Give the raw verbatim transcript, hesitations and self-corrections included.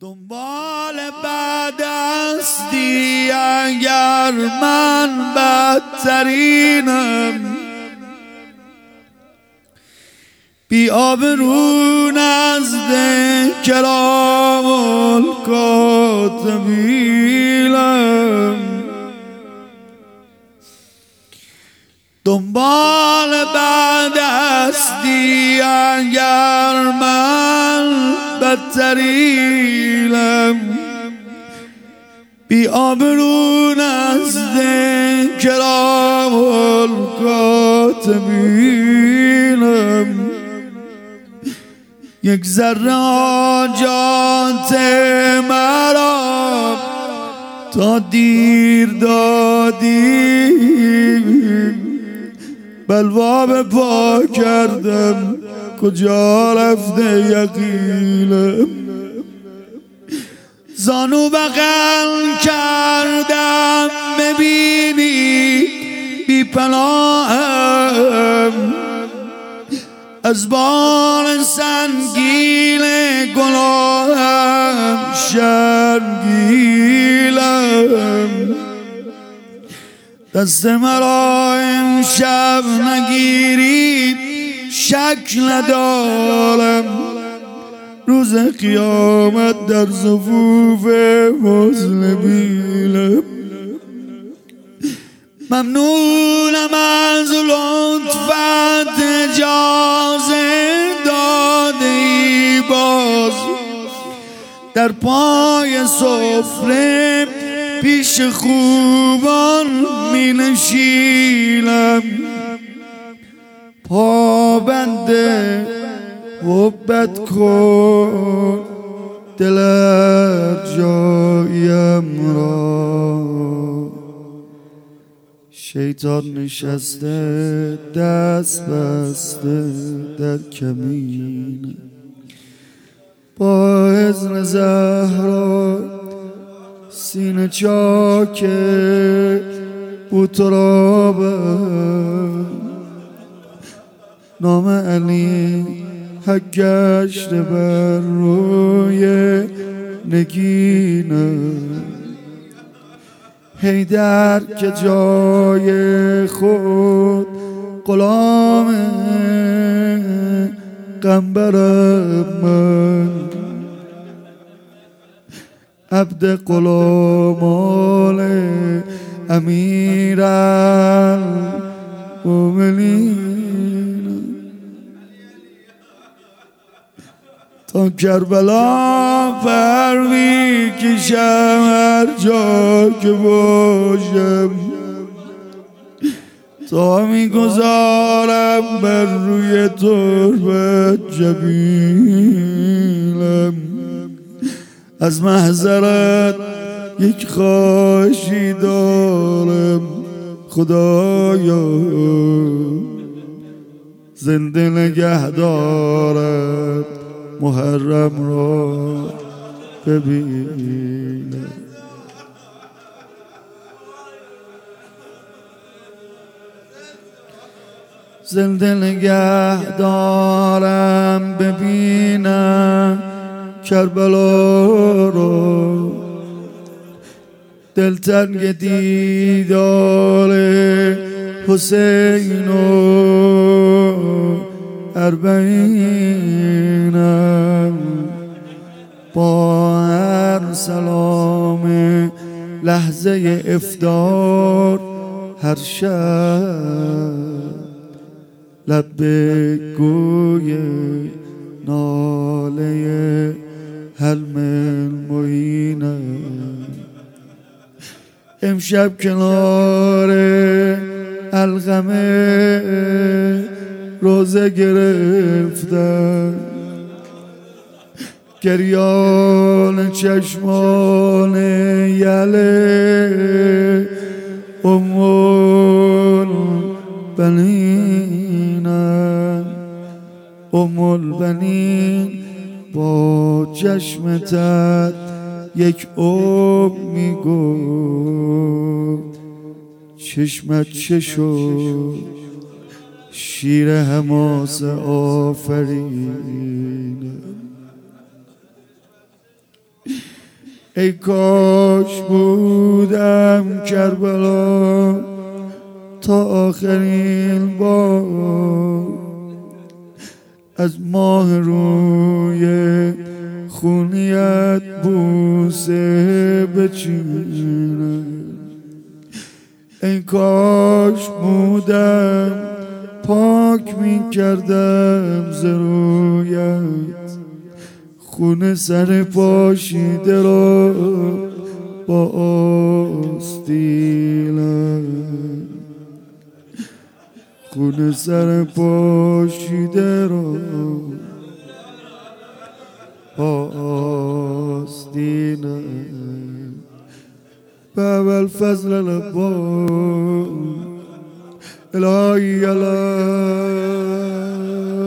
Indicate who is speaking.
Speaker 1: دنبال بعد استی اگر من بدترینم، بی آبرو نزد کرام الکاتبینم. دنبال بعد استی اگر من بدترینم، بی آبرو نزد کرام الکاتبینم. یک ذره حاجات مرا تا دیر دادیم، بلوا به پا کردم کجا رفته یقینم. زانو بغل کردم ببینی بی پناهم، از بار سنگین گناهم شرمگینم. دست مرا امشب نگیرید شک ندارم، روز قیامت در صفوف مذنبینم. ممنونم از لطفت اجازه دادی باز در پای سفره پیش خوبان می نشینم. پابنده حبت کن دل جایم را، شیطان نشسته دست بسته در کمین. با اذن زهرا سینه چاک بوترابم، نام علی حق گشته بر روی نگینم. حیدر که جای خود غلام قنبرم من، عبد غلامان امیرالمومنین. تا کربلا پروی کشم هر جا که باشم، تا میگذارم بر روی تربت جبینم. از محضرت یک خواهشی دارم خدایا، زنده نگه دارد محرم را ببینم. زنده نگه دارم ببینم کربلا را، دلتنگ دیدار حسین و اربعینم. با هر سلام لحظه افطار هر شب لبیک گوی ناله حلم المعینم. امشب کنار القمه روزه گرفتم، گریان چشمان یله ام البنینم. ام البنین با چشمتت یک عمر میگفت چشمت چه شد شیر حماسه آفرین. ای کاش بودم کربلا تا آخرین بار از ماه روی خونیت بوسه بچینم. ای کاش بودم پاک می کردم ز رویت خون سر پاشیده را با آستینم. خون سر پاشیده را با آستینم. باب الفضل الابا الهی الهی